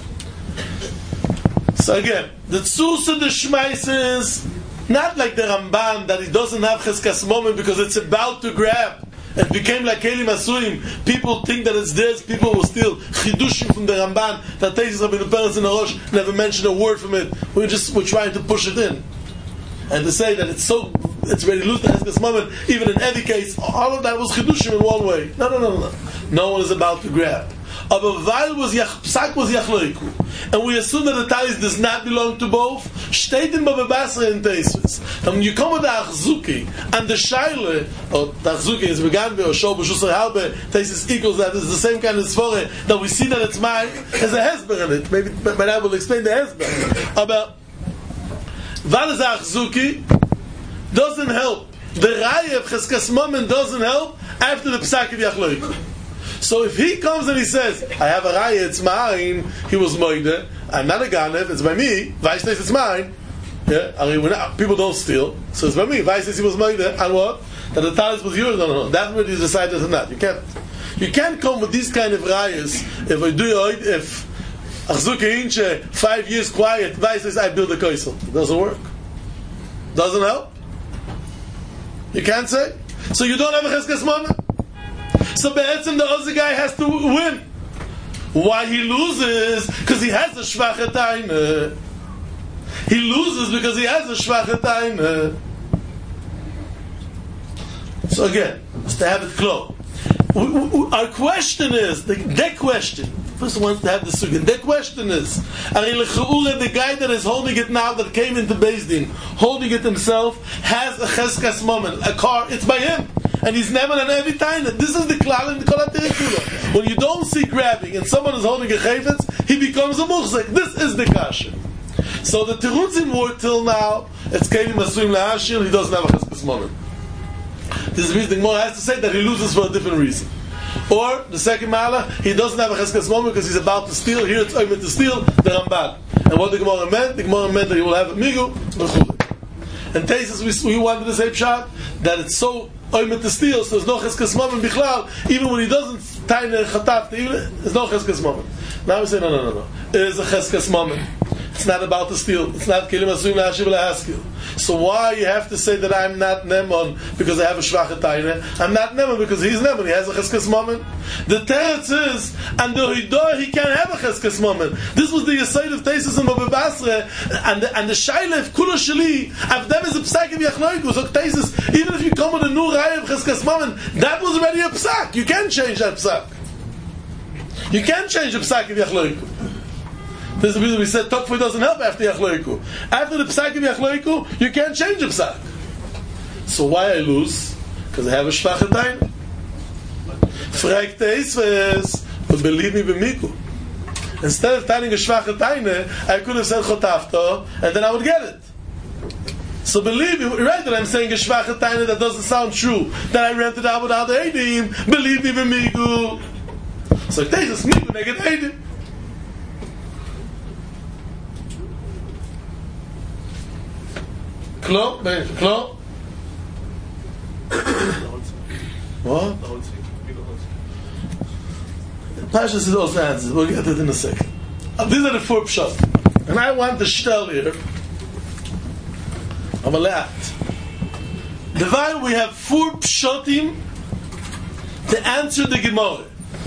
So again, the Tzurs of the Shmais is not like the Ramban, that he doesn't have Cheskas Moment because it's about to grab. It became like Kelim Asuim. People think that it's theirs. People will steal Chidushim from the Ramban. That takes up in the parents in the Rosh. Never mention a word from it. We're just we're trying to push it in, and to say that it's so it's very loose at this moment. Even in every case, all of that was Chidushim in one way. No, no, no, no. No one is about to grab. Aber weil was Psak was Yachloiku, and we assume that the talis does not belong to both, steht in Baba Basra in Teisvis. And when you come with the Achzuki, and the Shaile, or the Achzuki is began by Shor B'Shusay Harbe, Teisvis equals that, it's the same kind of Sfore, that we see that it's mine, there's a Hezber in it. Maybe, but I will explain the Hezber. Aber, weil is Achzuki, doesn't help. The Raya of Cheskas Mamen doesn't help after the Psak of Yachloiku. So if he comes and he says, I have a raya, it's mine, he was moide, I'm not a ganev, it's by me, Vais says it's mine, yeah, I mean, not, people don't steal, so it's by me, Vais says he was moide, and what? That the talis was yours, no, no, no, that's what he decided or not, you can't, you can't come with these kind of rayas, if I do it, if Achzuke Inche, five years quiet, Vais says I build a koisel, it doesn't work, doesn't help, you can't say, so you don't have a cheskas moment. So Be'etzim, the other guy has to win. Why he loses? Because he has a Shvache Taine. He loses because he has a Shvache Taine. So again, just to have it clear, our question is, the, the question, first one to have the sugya, the question is, the guy that is holding it now, that came into Beis Din, holding it himself, has a Cheskas Moment, a car, it's by him. And he's never on every time. This is the klal in the kol ha'terikula. When you don't see grabbing and someone is holding a chayvetz, he becomes a muchzek. This is the kasha. So the terutzim were till now, it's kelim asuim la'ashir, he doesn't have a cheskas moment. This means the Gemara has to say that he loses for a different reason. Or, the second mala, he doesn't have a cheskas moment because he's about to steal. Here it's oimid to steal, the Ramban. And what the Gemara meant, the Gemara meant that he will have a migu, v'chuzek. And Tesis, we, we wanted to say pshat, that it's so oimid to steal, so there's no cheskas moment bichlal, even when he doesn't taine chataf, there's no cheskas moment. Now we say, no, no, no, no. It is a cheskas moment. It's not about to steal. It's not kelim asuim la'ashiv la'askil. So why you have to say that I'm not Nemon because I have a shvache taine? I'm not Nemon because he's Nemon. He has a cheskas moment. The teretz is, and the hidor, he can't have a cheskas moment. This was the yesod of Tesis and Baba Basra, and the, and the shailef kula sheli, avdem is a psak of Yachnoiku. So Tesis, even if you come with a new raya of cheskas moment, that was already a psak. You can't change that psak. You can't change the psak of Yachnoiku. This is the reason we said Tokfui doesn't help after Yachloiku. After the Psak of Yachloiku, you can't change the Psak. So why I lose? Because I have a Shvache Taine. Fragt Eisves, but believe me b'miku. Instead of taining a Shvache Taine, I could have said Chotafto, and then I would get it. So believe me, right that I'm saying a Shvache Taine that doesn't sound true, that I rented out without Eidim, believe me b'miku. So Tesis Miku neged Eidim. Klo, ben, klo. What? Pashas is also answers. We'll get to it in a second. Uh, these are the four pshat. And I want to tell here, I'm a lot. Divine, we have four pshatim to answer the Gemara.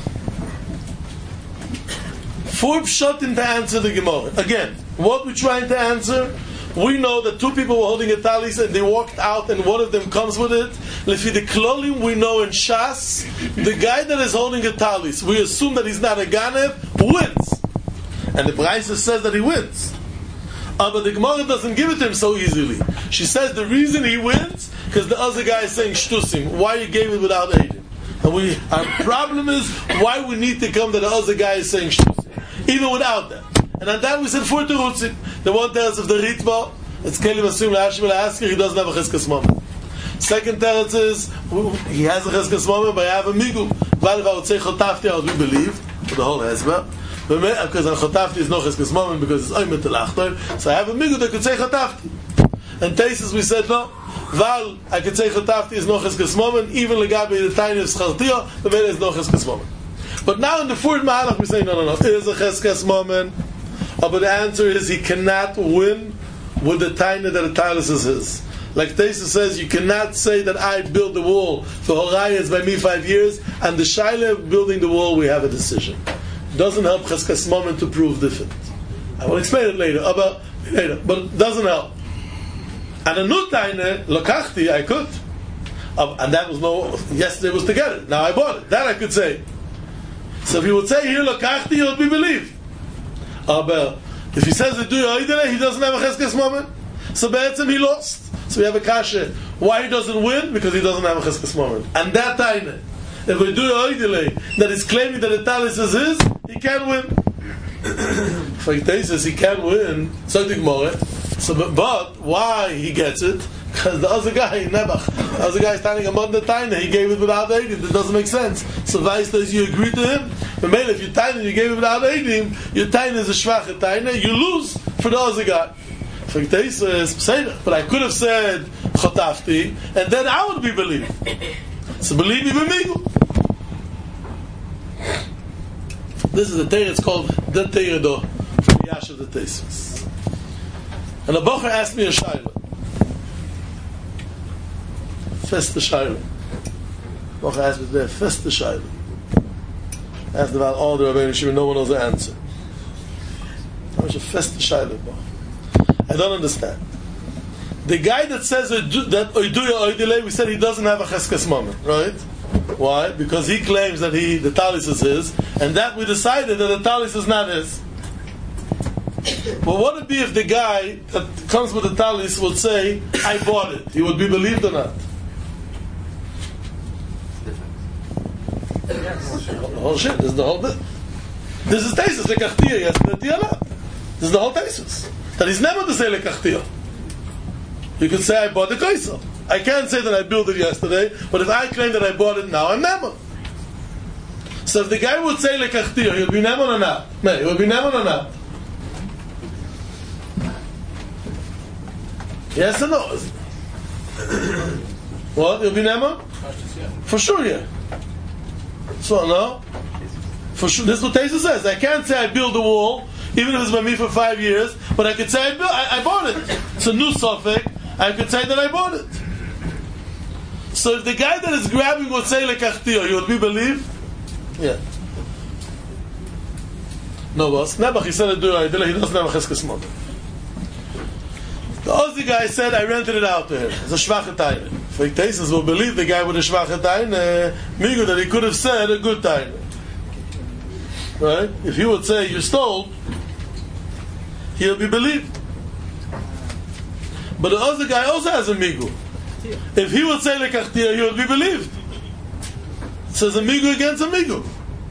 Four pshatim to answer the Gemara. Again, what we're trying to answer, we know that two people were holding a talis and they walked out and one of them comes with it. Lefi the klolim we know in Shas, the guy that is holding a talis, we assume that he's not a ganev, wins. And the Braisa says that he wins. Uh, but the Gemara doesn't give it to him so easily. She says the reason he wins, because the other guy is saying shtusim. Why you gave it without Eidim? And we, our problem is why we need to come to the other guy is saying shtusim. Even without that. And on that we said four terutzim. The one tells of the Ritva, it's Kelim Asum La'ashim La'askir, he doesn't have a Cheskas Moment. Second teretz is, he has a Cheskas Moment, but I have a Migu. Val if I would say Chotafti, I would be believed, for the whole Hezbollah. Because on Chotafti is no Cheskas Moment, because it's Oymet L'achtor, so I have a Migu that could say Chotafti. And Teisus we said, no, Val, I could say Chotafti is no Cheskas Moment, even Legabi the tiny of Schartio, the Vela is no Cheskas Moment. But now in the fourth Mahalach we say, no, no, no, it is a Cheskas Moment. Oh, but the answer is he cannot win with the taina that the talis is his. Like Teisa says, you cannot say that I built the wall. The Horaya is by me five years, and the Shaila building the wall, we have a decision. It doesn't help Cheskas Moment to prove different. I will explain it later, but, later, but it doesn't help. And a new taina, Lokachti, I could. Um, and that was no, yesterday was together. Now I bought it. That I could say. So if you would say here, Lokachti, you would be believed. Aber if he says that do Yoidele, he doesn't have a Cheskas Moment. So Be'etzim he lost. So we have a kasha. Why he doesn't win? Because he doesn't have a Cheskas Moment. And that time, if we do Yoidele, that is claiming that the talis is his, he can't win. If he says he can't win, so the Gemara. So, but, but why he gets it? Because the other guy, Nebuch, the other guy is standing among the taina, he gave it without Eidim. That doesn't make sense. So Vice says you agree to him. But maybe if you taina, you gave it without Eidim, your taina is a shvache taina, you lose for the other guy. But I could have said Chotafti, and then I would be believed. So believe me, b'migu. This is the Teir, it's called the Teirado from Yashav the Teisvus. And a Bocher asked me a shayla. Feste shayla. Bocher asked me there, Feste shayla. Asked about all the Rabbeinu Shimon, no one knows the answer. How much a Feste shayla, Bocher? I don't understand. The guy that says that Oiduya Oidile, we said he doesn't have a Cheskas Moment, right? Why? Because he claims that he the talis is his, and that we decided that the talis is not his. But what would it be if the guy that comes with the talis would say, I bought it? He would be believed or not? Oh shit, this is the whole bit. This is Tesis, Lekachtia, yes, Netiyala. This is the whole Tesis. That he's never to say Lekachtia. You could say, I bought the Kaisel. I can't say that I built it yesterday, but if I claim that I bought it now, I'm Neman. So if the guy would say Lekachtia, he would be Neman or not? No, he would be Neman or not? Yes or no? What? He'll be Neman? For sure, yeah. So, no? For sure. This is what Teza says. I can't say I built the wall, even if it's by me for five years, but I could say I, built, I, I bought it. It's a new suffix. I could say that I bought it. So if the guy that is grabbing would say Lekachtiyo, you would be believed? Yeah. No, boss. Nebuch, he said it, he doesn't have a Cheskas Moment. The Aussie guy said, I rented it out to him. It's a Shvache Taine. Fake Tesis will believe the guy with a Shvache Taine, Migu, that he could have said a good Taine. Right? If he would say, you stole, he'll be believed. But the other guy also has a Migu. If he would say Lekachtia, he would be believed. So it's a Migu against a Migu.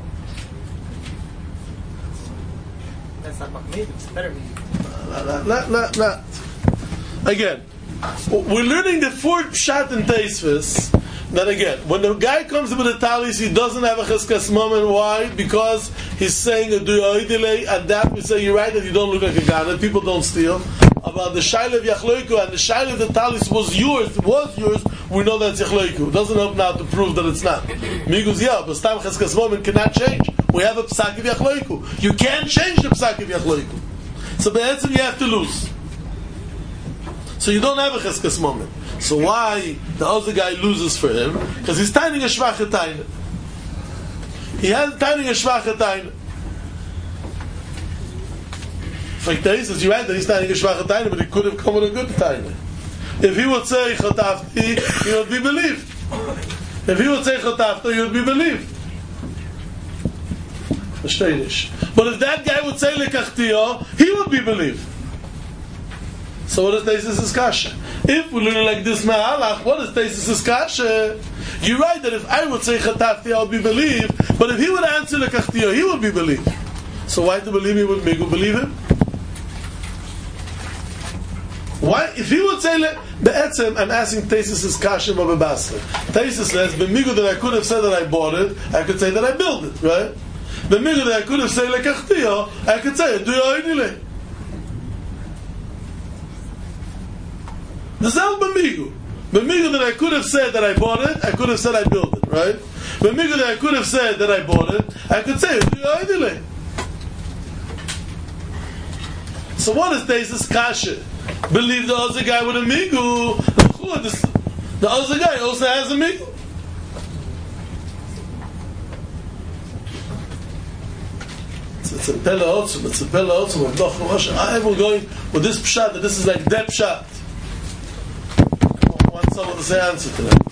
That's not Mahmid, it's better Migu. Not, not, not, not. Again, we're learning the fourth pshat in Teisvis. That again, when the guy comes with a talis, he doesn't have a Cheskas Moment. Why? Because he's saying a duyoidile, and that we say you're right that you don't look like a Ghana. People don't steal. About the Shaila of Yachloiku, and the Shaila of the talis was yours, was yours, we know that's Yachloiku. It doesn't help now to prove that it's not. Migus, yeah, but Stam Cheskas Moment cannot change. we have a psak of yachloiku. You can't change the psak of yachloiku. So be'etzim you have to lose. So you don't have a cheskas moment. So why the other guy loses for him? Because he's taining a shvache taina. He has taining a shvache taina. Faktais is you right that he's taining a shvache taina, but he could have come with a good taina. If he would say chatafti, he would be believed. If he would say chatafti, he would be believed. But if that guy would say lekachtiyo, he would be believed. So what is Teisus' kasha? If we learn like this ma'alach, what is Teisus' kasha? You're right that if I would say chatafti, I would be believed. But if he would answer lekachtiyo, he would be believed. So why to believe he would make you believe him? Why? If he would say be'etzem, I'm asking Teisus' kasha b'basra. Teisus says, b'migu that I could have said that I bought it, I could say that I built it, right? B'migu that I could have said lekachtiyo, I could say, do you oinile? The self b'migu. B'migu that I could have said that I bought it, I could have said I built it, right? B'migu that I could have said that I bought it, I could say, do you oinile? So what is Teisus' kasha? Believe the other guy with a migu. The other guy also has a migu. It's a pella otzum. It's a pella otzum of Nochum Moshe. I am going with this pshat that this is like that pshat. I want someone to say answer to that.